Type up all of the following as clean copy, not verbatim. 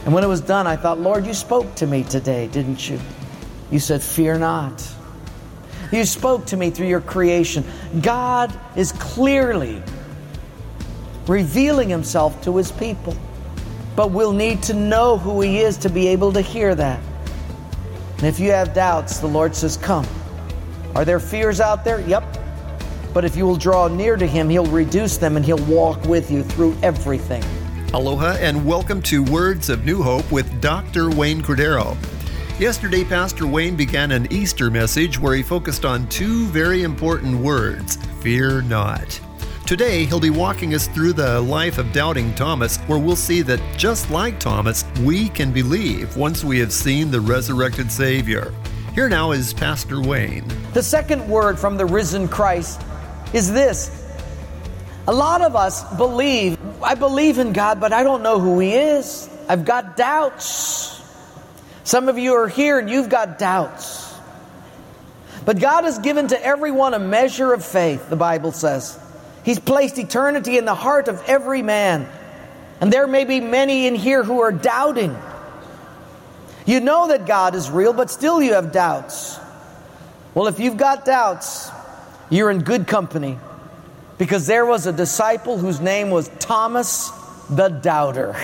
And when it was done, I thought, Lord, you spoke to me today, didn't you? You said, fear not. You spoke to me through your creation. God is clearly revealing himself to his people. But we'll need to know who he is to be able to hear that. And if you have doubts, the Lord says, come. Are there fears out there? Yep. But if you will draw near to him, he'll reduce them and he'll walk with you through everything. Aloha and welcome to Words of New Hope with Dr. Wayne Cordero. Yesterday, Pastor Wayne began an Easter message where he focused on two very important words, fear not. Today, he'll be walking us through the life of doubting Thomas, where we'll see that just like Thomas, we can believe once we have seen the resurrected Savior. Here now is Pastor Wayne. The second word from the risen Christ is this. A lot of us believe, I believe in God, but I don't know who he is. I've got doubts. Some of you are here and you've got doubts. But God has given to everyone a measure of faith, the Bible says. He's placed eternity in the heart of every man. And there may be many in here who are doubting. You know that God is real, but still you have doubts. Well, if you've got doubts, you're in good company. Because there was a disciple whose name was Thomas the Doubter.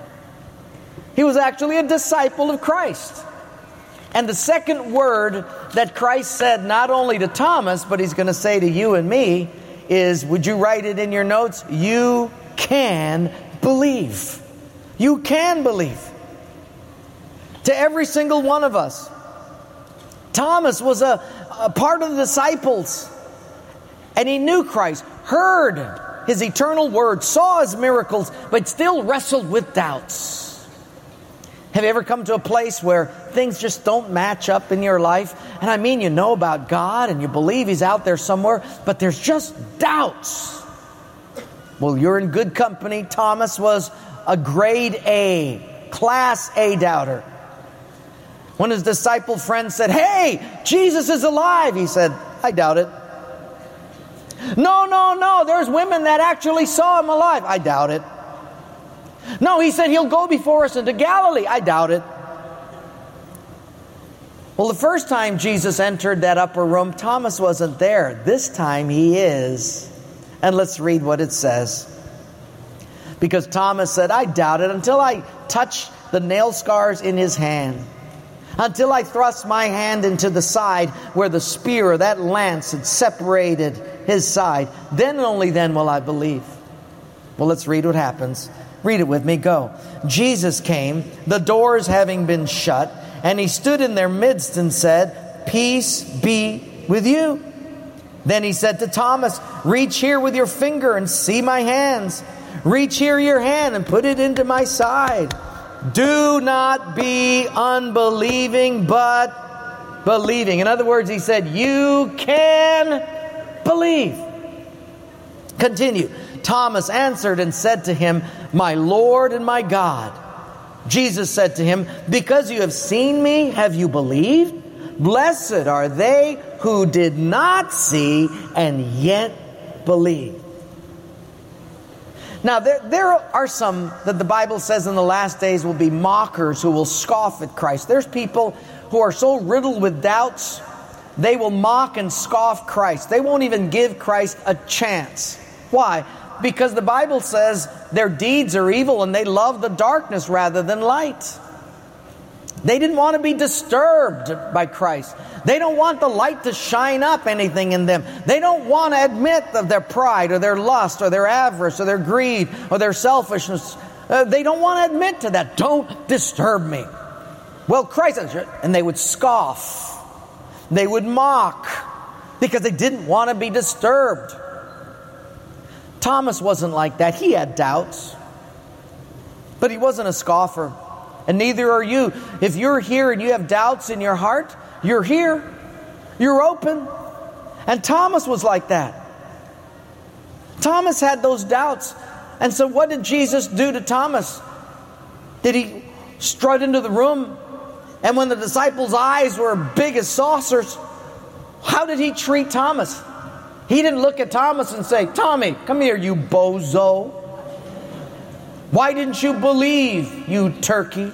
He was actually a disciple of Christ. And the second word that Christ said not only to Thomas, but he's going to say to you and me is, would you write it in your notes? You can believe. You can believe. To every single one of us. Thomas was a part of the disciples. And he knew Christ, heard his eternal word, saw his miracles, but still wrestled with doubts. Have you ever come to a place where things just don't match up in your life? And I mean, you know about God and you believe he's out there somewhere, but there's just doubts. Well, you're in good company. Thomas was a grade A, class A doubter. When his disciple friend said, hey, Jesus is alive, he said, I doubt it. No, there's women that actually saw him alive. I doubt it. No, he said he'll go before us into Galilee. I doubt it. Well, the first time Jesus entered that upper room, Thomas wasn't there. This time he is. And let's read what it says. Because Thomas said, I doubt it until I touch the nail scars in his hand. Until I thrust my hand into the side where the spear or that lance had separated his side. Then and only then will I believe. Well, let's read what happens. Read it with me. Go. Jesus came, the doors having been shut, and he stood in their midst and said, peace be with you. Then he said to Thomas, reach here with your finger and see my hands. Reach here your hand and put it into my side. Do not be unbelieving, but believing. In other words, he said, you can believe. Continue. Thomas answered and said to him, my Lord and my God. Jesus said to him, because you have seen me, have you believed? Blessed are they who did not see and yet believe. Now, there are some that the Bible says in the last days will be mockers who will scoff at Christ. There's people who are so riddled with doubts, they will mock and scoff Christ. They won't even give Christ a chance. Why? Because the Bible says their deeds are evil and they love the darkness rather than light. They didn't want to be disturbed by Christ. They don't want the light to shine up anything in them. They don't want to admit of their pride or their lust or their avarice or their greed or their selfishness. They don't want to admit to that. Don't disturb me. Well, Christ, and they would scoff. They would mock because they didn't want to be disturbed. Thomas wasn't like that. He had doubts. But he wasn't a scoffer. And neither are you. If you're here and you have doubts in your heart, you're here. You're open. And Thomas was like that. Thomas had those doubts. And so what did Jesus do to Thomas? Did he strut into the room? And when the disciples' eyes were big as saucers, how did he treat Thomas? He didn't look at Thomas and say, Tommy, come here, you bozo. Why didn't you believe, you turkey?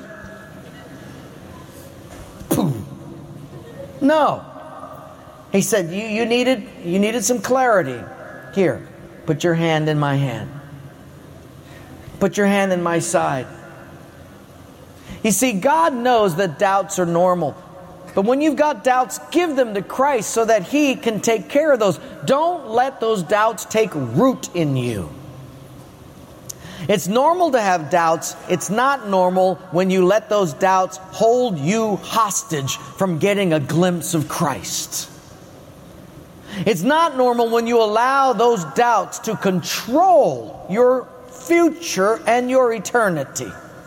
Boom. No. He said, you needed some clarity. Here, put your hand in my hand. Put your hand in my side. You see, God knows that doubts are normal. But when you've got doubts, give them to Christ so that He can take care of those. Don't let those doubts take root in you. It's normal to have doubts. It's not normal when you let those doubts hold you hostage from getting a glimpse of Christ. It's not normal when you allow those doubts to control your future and your eternity.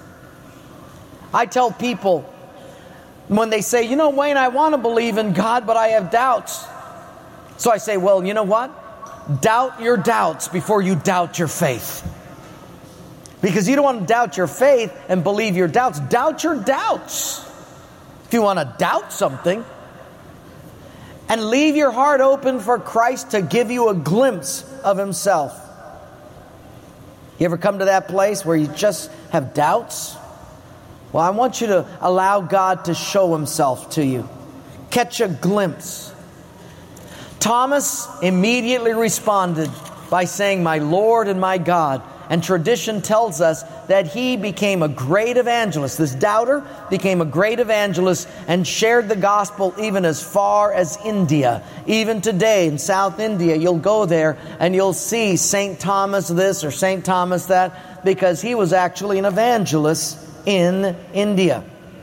I tell people when they say, you know, Wayne, I want to believe in God, but I have doubts. So I say, well, you know what? Doubt your doubts before you doubt your faith. Because you don't want to doubt your faith and believe your doubts. Doubt your doubts. If you want to doubt something, and leave your heart open for Christ to give you a glimpse of Himself. You ever come to that place where you just have doubts? Well, I want you to allow God to show Himself to you. Catch a glimpse. Thomas immediately responded by saying, my Lord and my God. And tradition tells us that he became a great evangelist. This doubter became a great evangelist and shared the gospel even as far as India. Even today in South India, you'll go there and you'll see St. Thomas this or St. Thomas that, because he was actually an evangelist in India.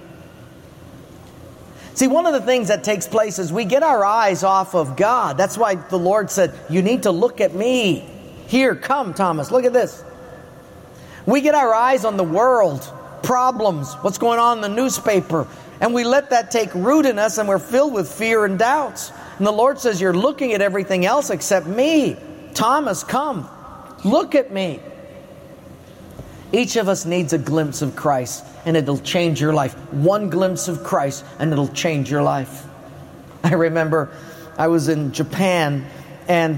See, one of the things that takes place is we get our eyes off of God. That's why the Lord said, you need to look at me. Here, come, Thomas, look at this. We get our eyes on the world, problems, what's going on in the newspaper, and we let that take root in us, and we're filled with fear and doubts. And the Lord says, you're looking at everything else except me. Thomas, come, look at me. Each of us needs a glimpse of Christ, and it'll change your life. One glimpse of Christ, and it'll change your life. I remember I was in Japan, and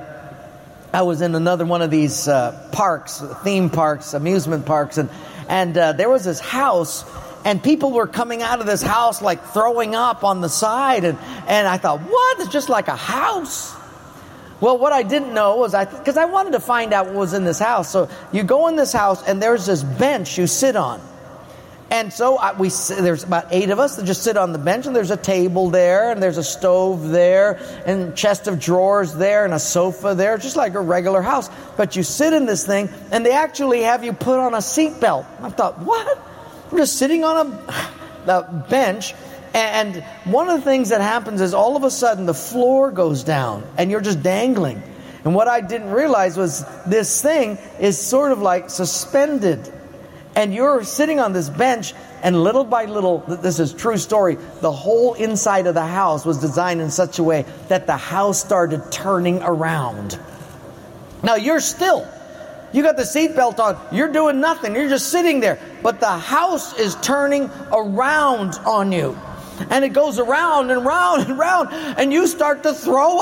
I was in another one of these parks, theme parks, amusement parks, and there was this house, and people were coming out of this house like throwing up on the side, and I thought, what? It's just like a house. Well, what I didn't know was, because I wanted to find out what was in this house. So you go in this house, and there's this bench you sit on. And so there's about 8 of us that just sit on the bench, and there's a table there, and there's a stove there, and chest of drawers there, and a sofa there, just like a regular house. But you sit in this thing, and they actually have you put on a seatbelt. I thought, what? I'm just sitting on a bench, and one of the things that happens is all of a sudden the floor goes down, and you're just dangling. And what I didn't realize was this thing is sort of like suspended. And you're sitting on this bench, and little by little, this is a true story, the whole inside of the house was designed in such a way that the house started turning around. Now you're still. You got the seatbelt on. You're doing nothing. You're just sitting there. But the house is turning around on you. And it goes around and round and round, and you start to throw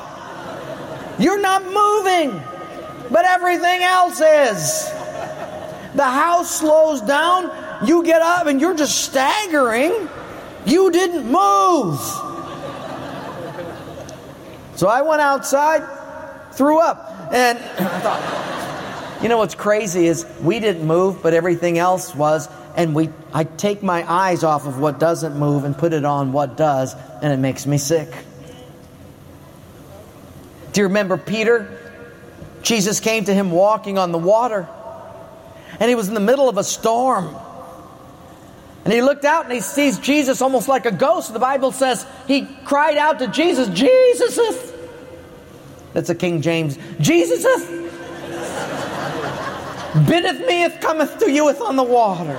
up. You're not moving, but everything else is. The house slows down, you get up, and you're just staggering. You didn't move. So I went outside, threw up, and I thought, you know what's crazy is we didn't move, but everything else was, and I take my eyes off of what doesn't move and put it on what does, and it makes me sick. Do you remember Peter? Jesus came to him walking on the water. And he was in the middle of a storm. And he looked out and he sees Jesus almost like a ghost. The Bible says he cried out to Jesus, Jesus! That's a King James. Jesus! Biddeth me, if cometh to you, if on the water.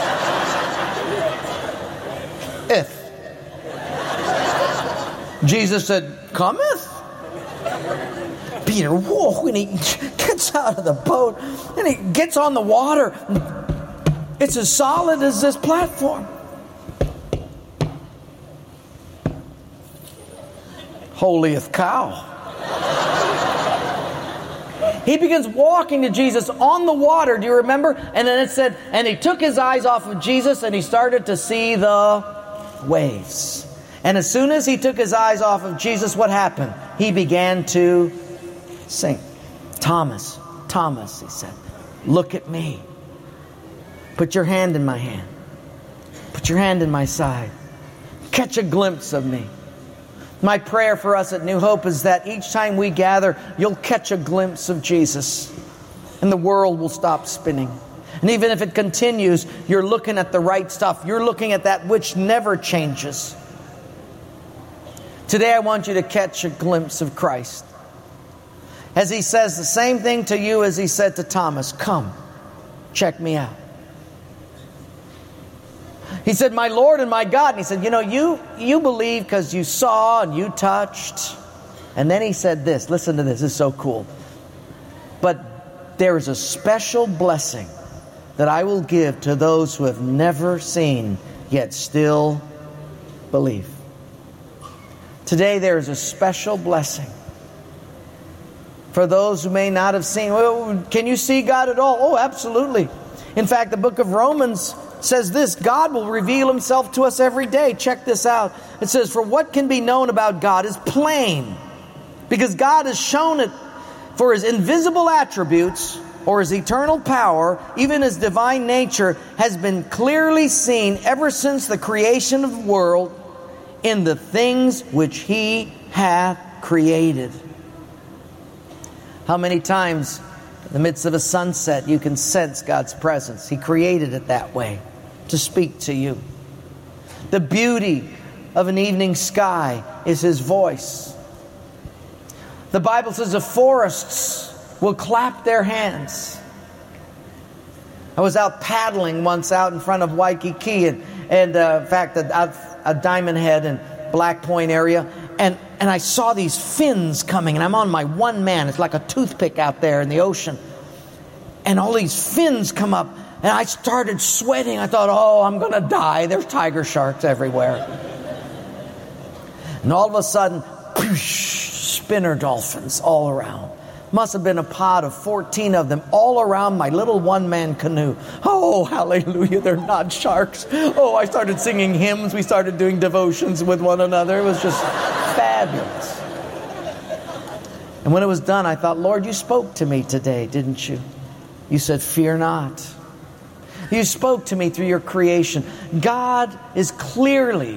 If. Jesus said, cometh? Peter, whoa, when he gets out of the boat and he gets on the water, it's as solid as this platform. Holiest cow. He begins walking to Jesus on the water. Do you remember? And then it said, and he took his eyes off of Jesus and he started to see the waves. And as soon as he took his eyes off of Jesus, what happened? He began to sink. Thomas, Thomas, he said, look at me. Put your hand in my hand. Put your hand in my side. Catch a glimpse of me. My prayer for us at New Hope is that each time we gather, you'll catch a glimpse of Jesus and the world will stop spinning. And even if it continues, you're looking at the right stuff. You're looking at that which never changes. Today I want you to catch a glimpse of Christ. As He says the same thing to you as He said to Thomas, come, check me out. He said, my Lord and my God. And He said, you believe because you saw and you touched. And then He said this, listen to this, this is so cool. But there is a special blessing that I will give to those who have never seen, yet still believe. Today there is a special blessing for those who may not have seen. Well, can you see God at all? Oh, absolutely. In fact, the book of Romans says this, God will reveal Himself to us every day. Check this out. It says, for what can be known about God is plain, because God has shown it. For His invisible attributes, or His eternal power, even His divine nature, has been clearly seen ever since the creation of the world in the things which He hath created. How many times in the midst of a sunset you can sense God's presence? He created it that way, to speak to you. The beauty of an evening sky is His voice. The Bible says the forests will clap their hands. I was out paddling once out in front of Waikiki and in fact a Diamond Head and Black Point area, and I saw these fins coming, and I'm on my one man. It's like a toothpick out there in the ocean. And all these fins come up, and I started sweating. I thought, oh, I'm going to die. There's tiger sharks everywhere. And all of a sudden, poosh, spinner dolphins all around. Must have been a pod of 14 of them all around my little one-man canoe. Oh, hallelujah, they're not sharks. Oh, I started singing hymns. We started doing devotions with one another. It was just fabulous. And when it was done, I thought, Lord, you spoke to me today, didn't you? You said, fear not. You spoke to me through your creation. God is clearly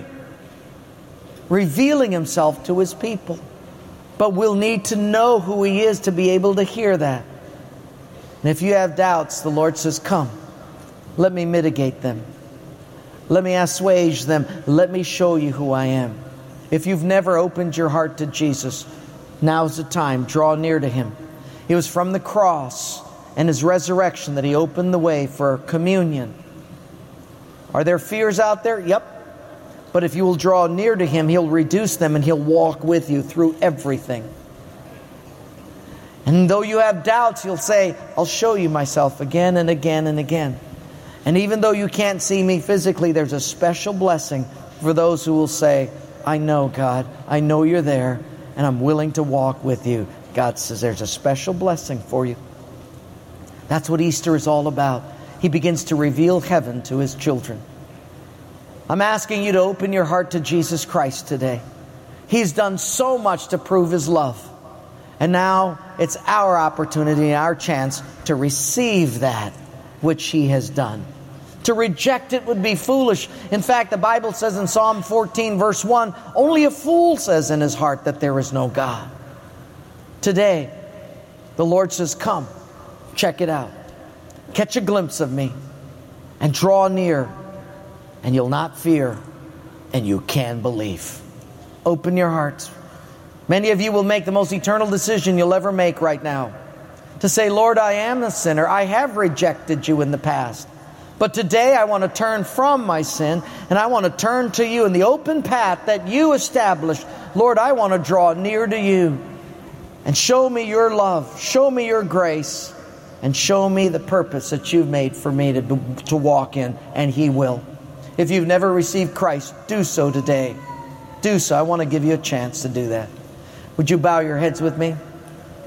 revealing Himself to His people. But we'll need to know who He is to be able to hear that. And if you have doubts, the Lord says, come, let me mitigate them. Let me assuage them. Let me show you who I am. If you've never opened your heart to Jesus, now's the time. Draw near to Him. It was from the cross and His resurrection that He opened the way for communion. Are there fears out there? Yep. But if you will draw near to Him, He'll reduce them and He'll walk with you through everything. And though you have doubts, He'll say, I'll show you myself again and again and again. And even though you can't see me physically, there's a special blessing for those who will say, I know, God, I know you're there, and I'm willing to walk with you. God says there's a special blessing for you. That's what Easter is all about. He begins to reveal heaven to His children. I'm asking you to open your heart to Jesus Christ today. He's done so much to prove His love. And now it's our opportunity and our chance to receive that which He has done. To reject it would be foolish. In fact, the Bible says in Psalm 14 verse 1, only a fool says in his heart that there is no God. Today, the Lord says, come, check it out. Catch a glimpse of me and draw near. And you'll not fear, and you can believe. Open your hearts. Many of you will make the most eternal decision you'll ever make right now. To say, Lord, I am a sinner. I have rejected you in the past. But today I want to turn from my sin, and I want to turn to you in the open path that you established. Lord, I want to draw near to you. And show me your love. Show me your grace. And show me the purpose that you've made for me to walk in, and He will. If you've never received Christ, do so today. Do so. I want to give you a chance to do that. Would you bow your heads with me?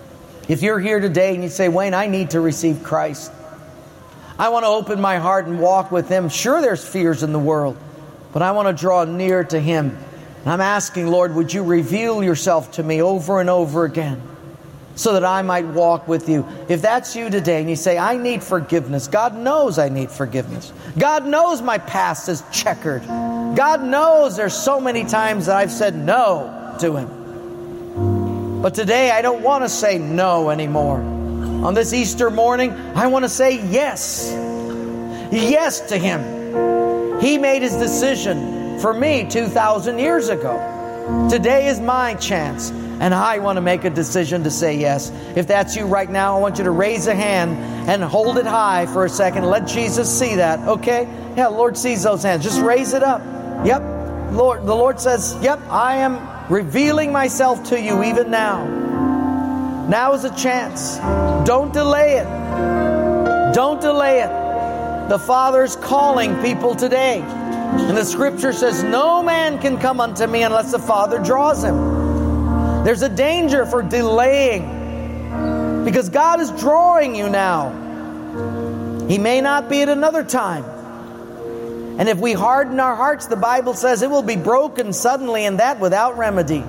If you're here today and you say, Wayne, I need to receive Christ. I want to open my heart and walk with Him. Sure, there's fears in the world, but I want to draw near to Him. And I'm asking, Lord, would you reveal yourself to me over and over again so that I might walk with you? If that's you today and you say, I need forgiveness. God knows I need forgiveness. God knows my past is checkered. God knows there's so many times that I've said no to Him. But today I don't want to say no anymore. On this Easter morning, I want to say yes. Yes to Him. He made His decision for me 2,000 years ago. Today is my chance, and I want to make a decision to say yes. If that's you right now, I want you to raise a hand and hold it high for a second. Let Jesus see that, okay? Yeah, the Lord sees those hands. Just raise it up. Yep. Lord, the Lord says, yep, I am revealing myself to you even now. Now is a chance. Don't delay it. Don't delay it. The Father's calling people today. And the Scripture says, no man can come unto me unless the Father draws him. There's a danger for delaying, because God is drawing you now. He may not be at another time. And if we harden our hearts, the Bible says it will be broken suddenly, and that without remedy.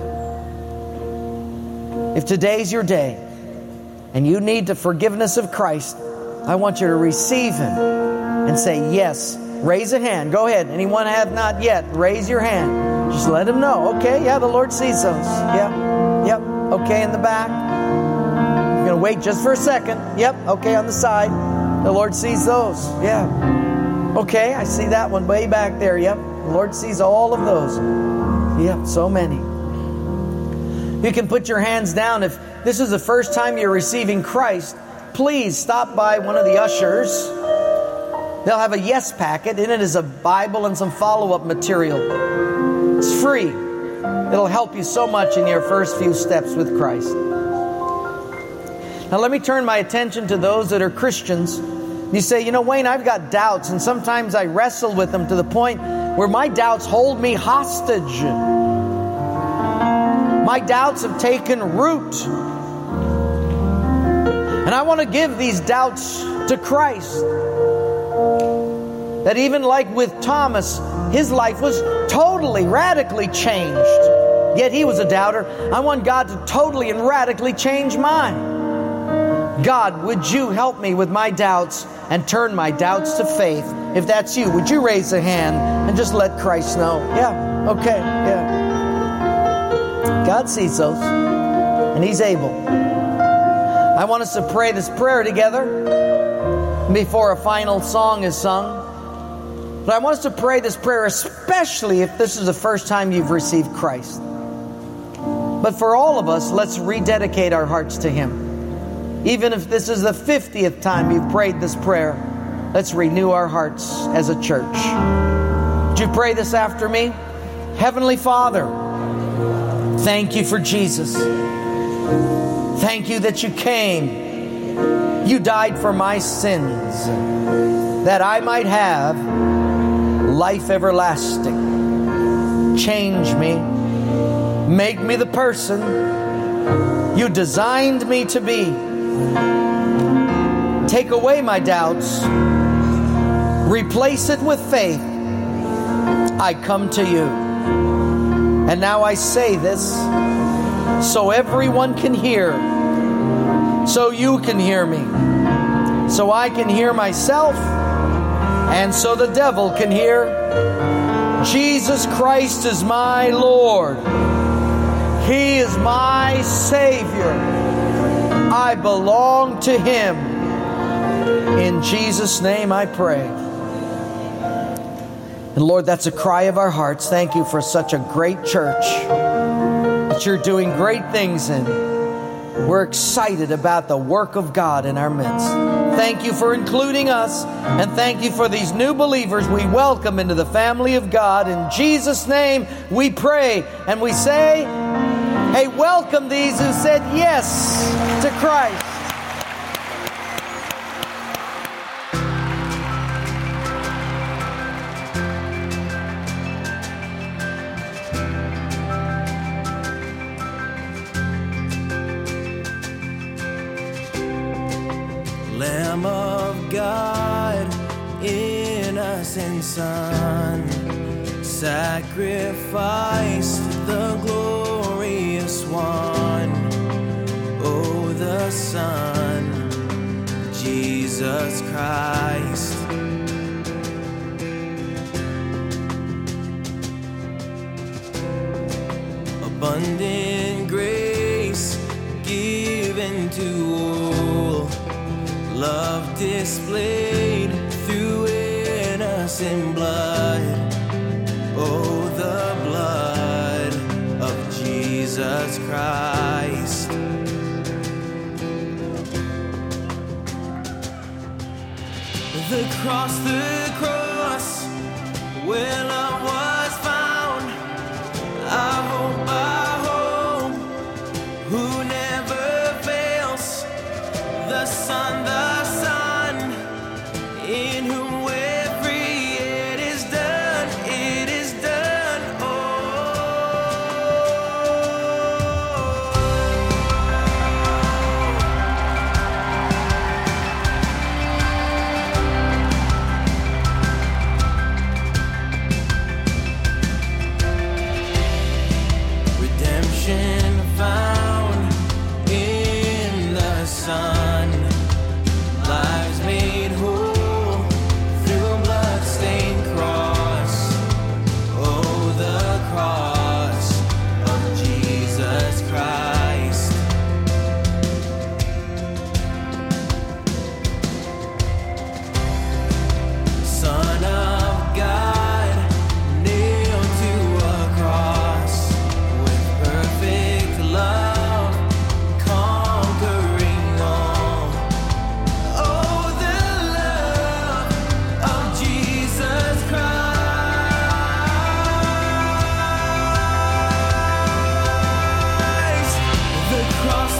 If today's your day and you need the forgiveness of Christ, I want you to receive Him and say yes. Raise a hand. Go ahead. Anyone have not yet? Raise your hand. Just let Him know. Okay, yeah, the Lord sees those. Yep. Okay, in the back. You're going to wait just for a second. Yep, okay, on the side. The Lord sees those. Yeah. Okay, I see that one way back there. Yep, the Lord sees all of those. Yep, so many. You can put your hands down. If this is the first time you're receiving Christ, please stop by one of the ushers. They'll have a yes packet. In it is a Bible and some follow-up material. It's free. It'll help you so much in your first few steps with Christ. Now let me turn my attention to those that are Christians. You say, you know, Wayne, I've got doubts, and sometimes I wrestle with them to the point where my doubts hold me hostage. My doubts have taken root. And I want to give these doubts to Christ. That even like with Thomas, his life was totally, radically changed. Yet he was a doubter. I want God to totally and radically change mine. God, would you help me with my doubts and turn my doubts to faith? If that's you, would you raise a hand and just let Christ know? Yeah, okay, yeah. God sees those, and He's able. I want us to pray this prayer together before a final song is sung. But I want us to pray this prayer, especially if this is the first time you've received Christ. But for all of us, let's rededicate our hearts to Him. Even if this is the 50th time you've prayed this prayer, let's renew our hearts as a church. Would you pray this after me? Heavenly Father, thank you for Jesus. Thank you that you came. You died for my sins, that I might have life everlasting. Change me. Make me the person you designed me to be. Take away my doubts. Replace it with faith. I come to you. And now I say this so everyone can hear, so you can hear me, so I can hear myself, and so the devil can hear. Jesus Christ is my Lord. He is my Savior. I belong to Him. In Jesus' name I pray. And Lord, that's a cry of our hearts. Thank you for such a great church that you're doing great things in. We're excited about the work of God in our midst. Thank you for including us, and thank you for these new believers we welcome into the family of God. In Jesus' name we pray, and we say, hey, welcome these who said yes to Christ. Lamb of God, innocent Son, sacrificed the glorious one. Oh, the Son, Jesus Christ. Abundant grace given to all, love displayed through innocent blood. Oh, the blood of Jesus Christ. The cross, where love was found. I hope, who never fails. The Son, in whom we're free. It is done, oh. Redemption found in the Son, lives made whole through a blood-stained cross. Oh, the cross of Jesus Christ. Son of God, nailed to a cross, with perfect love, conquering all. Oh, the love of Jesus Christ. The cross,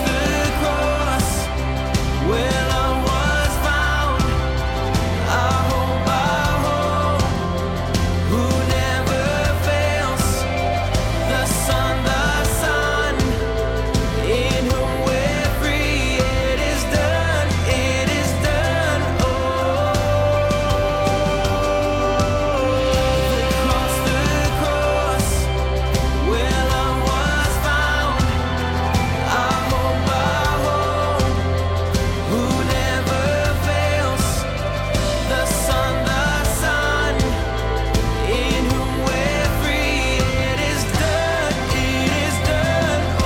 where love was found. I hope, who never fails. The Son, in whom we're free. It is done, oh. The cross, where love was found. I hope, who never fails. The Son, in whom we're free. It is done, oh.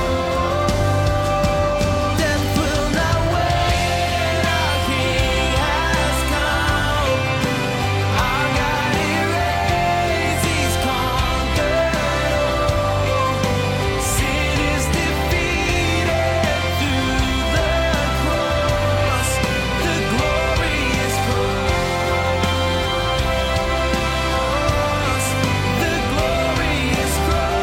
Death will not win, our King has come. Our God he reigns, he's conquered all. Sin is defeated through the cross. The glorious cross. The glorious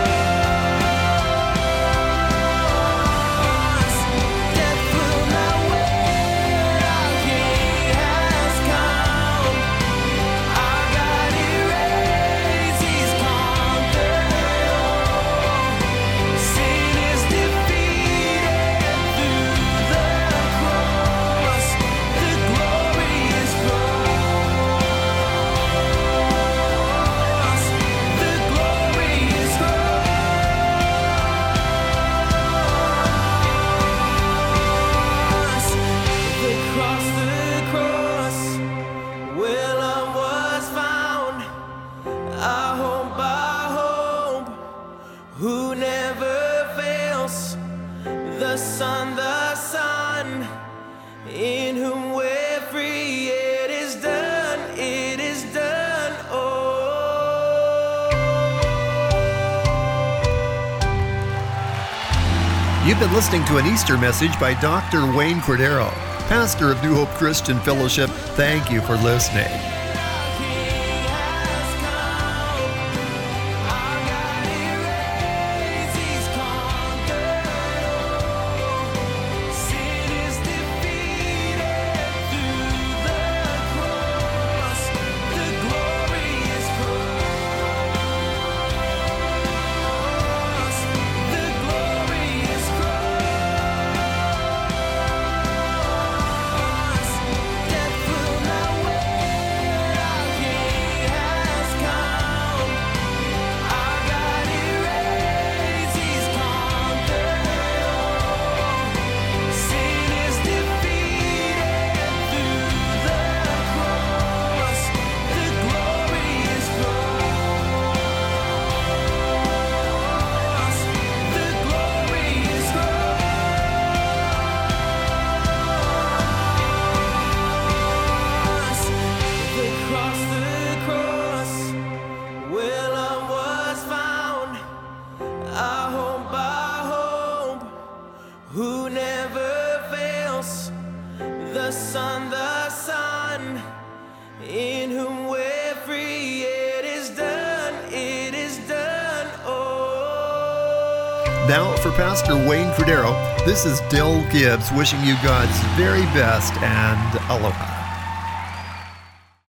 cross. Death will not win, our King has come. Our God he reigns, he's conquered all. Sin is defeated through the cross. The glorious cross. The glorious cross. The cross, where love was found. I hope, who never fails. The Son, in whom we're free. It is done, oh. You've been listening to an Easter message by Dr. Wayne Cordero, pastor of New Hope Christian Fellowship. Thank you for listening. One in whom we're free. It is done. It is done. Oh. Now, for Pastor Wayne Cordero, this is Del Gibbs wishing you God's very best and aloha.